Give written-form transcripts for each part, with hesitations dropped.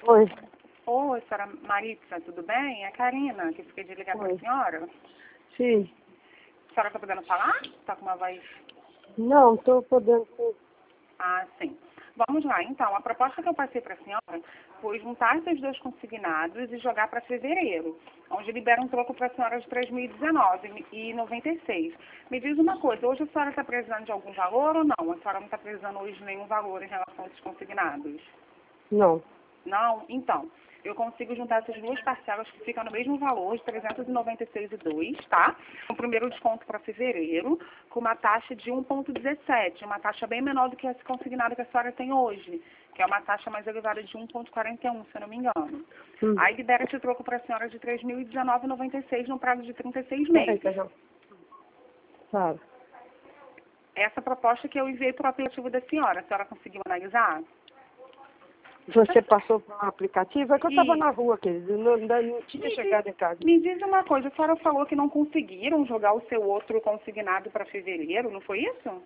Oi. Oi, senhora Maritza, tudo bem? É a Karina, que fiquei de ligar para a senhora. Sim. A senhora está podendo falar? Está com uma voz... Não, estou podendo. Ah, sim. Vamos lá, então. A proposta que eu passei para a senhora foi juntar esses dois consignados e jogar para fevereiro, onde libera um troco para a senhora de 3.019 e 96. Me diz uma coisa, hoje a senhora está precisando de algum valor ou não? A senhora não está precisando hoje de nenhum valor em relação a esses consignados? Não. Não? Então, eu consigo juntar essas duas parcelas que ficam no mesmo valor, de 396,2, tá? O primeiro desconto para fevereiro, com uma taxa de 1,17, uma taxa bem menor do que esse consignado que a senhora tem hoje, que é uma taxa mais elevada de 1,41, se eu não me engano. Aí libera esse troco para a senhora de 3.019,96 no prazo de 36 meses. Sabe? Essa proposta que eu enviei para o aplicativo da senhora, a senhora conseguiu analisar? Você passou para um aplicativo? É que eu estava E- na rua, querido. Ainda não tinha chegado em casa. Me diz uma coisa, a senhora falou que não conseguiram jogar o seu outro consignado para fevereiro, não foi isso?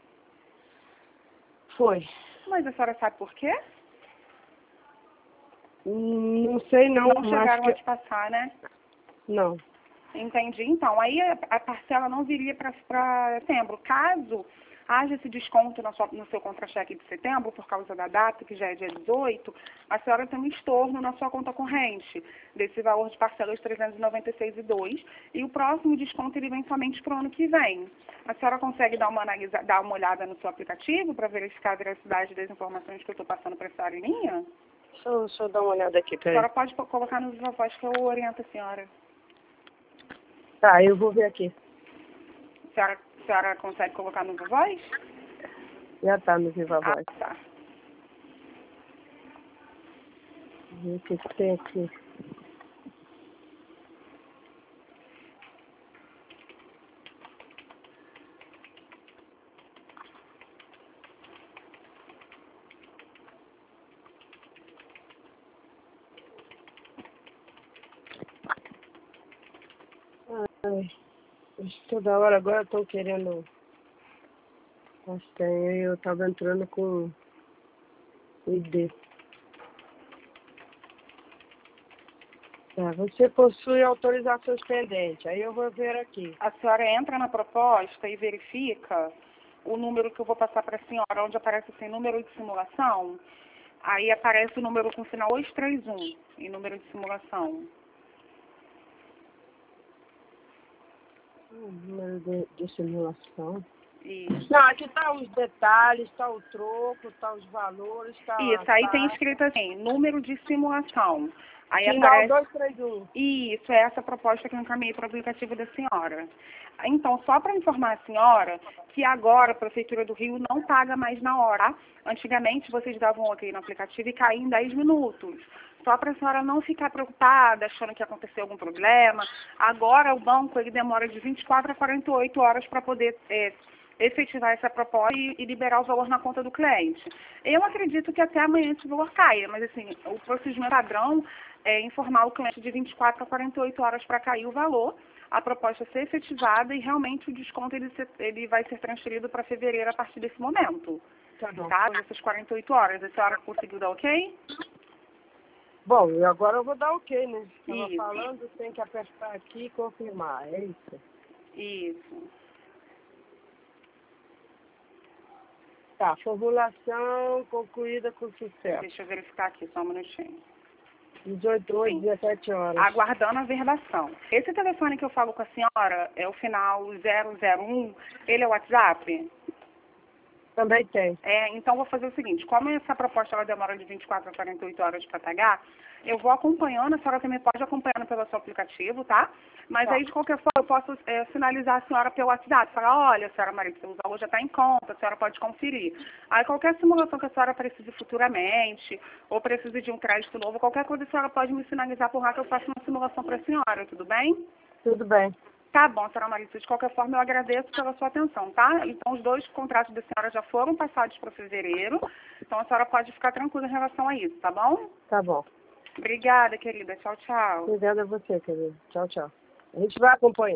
Foi. Mas a senhora sabe por quê? Não sei não, Não mas chegaram a que... te passar, né? Não. Entendi. Então, aí a parcela não viria para setembro. Caso haja esse desconto no seu contra-cheque de setembro, por causa da data, que já é dia 18, a senhora tem um estorno na sua conta corrente desse valor de parcela de 396,2 e o próximo desconto ele vem somente para o ano que vem. A senhora consegue dar uma olhada no seu aplicativo para verificar a veracidade das informações que eu estou passando para a senhora em linha? Deixa eu dar uma olhada aqui, A peraí. senhora pode colocar no viva voz que eu oriento a senhora. Tá, eu vou ver aqui. A senhora consegue colocar no viva voz? Já tá no Viva Ah, Voz. tá. Ver o que tem aqui. Ai, toda hora agora estão querendo... Nossa, eu tava entrando com ID. Tá, você possui autorizações pendentes. Aí eu vou ver aqui. A senhora entra na proposta e verifica o número que eu vou passar para a senhora, onde aparece assim, número de simulação. Aí aparece o número com final 231 em número de simulação. Número de simulação. Isso. Não, aqui tá os detalhes, tá o troco, tá os valores, tá a Isso, aí tem taxa. escrito assim, número de simulação. Aí Final aparece... 231. Isso, é essa proposta que eu encaminhei para o aplicativo da senhora. Então, só para informar a senhora que agora a Prefeitura do Rio não paga mais na hora. Tá? Antigamente, vocês davam ok no aplicativo e caía em 10 minutos. Só para a senhora não ficar preocupada, achando que aconteceu algum problema. Agora, o banco ele demora de 24 a 48 horas para poder efetivar essa proposta e liberar o valor na conta do cliente. Eu acredito que até amanhã esse valor caia, mas assim, o procedimento padrão é informar o cliente de 24 a 48 horas para cair o valor, a proposta ser efetivada e realmente o desconto ele vai ser transferido para fevereiro a partir desse momento. Tá bom. Tá? Essas 48 horas. A senhora conseguiu dar ok? Bom, e agora eu vou dar ok, né? Estava Isso. falando, tem que apertar aqui e confirmar. É isso. Isso. Tá, formulação concluída com sucesso. Deixa eu verificar aqui, só um minutinho. 18 horas, Sim. 17 horas. Aguardando a verbação. Esse telefone que eu falo com a senhora é o final 001, ele é o WhatsApp? Também tem. Então vou fazer o seguinte, como essa proposta ela demora de 24 a 48 horas para pagar, eu vou acompanhando, a senhora também pode acompanhando pelo seu aplicativo, tá? Mas Tá. aí, de qualquer forma, eu posso sinalizar a senhora pelo WhatsApp, falar, olha, senhora Maritza, o valor já está em conta, a senhora pode conferir. Aí qualquer simulação que a senhora precise futuramente, ou precise de um crédito novo, qualquer coisa a senhora pode me sinalizar por lá que eu faço uma simulação para a senhora, tudo bem? Tudo bem. Tá bom, senhora Maritza. De qualquer forma, eu agradeço pela sua atenção, tá? Então, os dois contratos da senhora já foram passados para fevereiro. Então, a senhora pode ficar tranquila em relação a isso, tá bom? Tá bom. Obrigada, querida. Tchau, tchau. Obrigada a você, querido. Tchau, tchau. A gente vai acompanhar.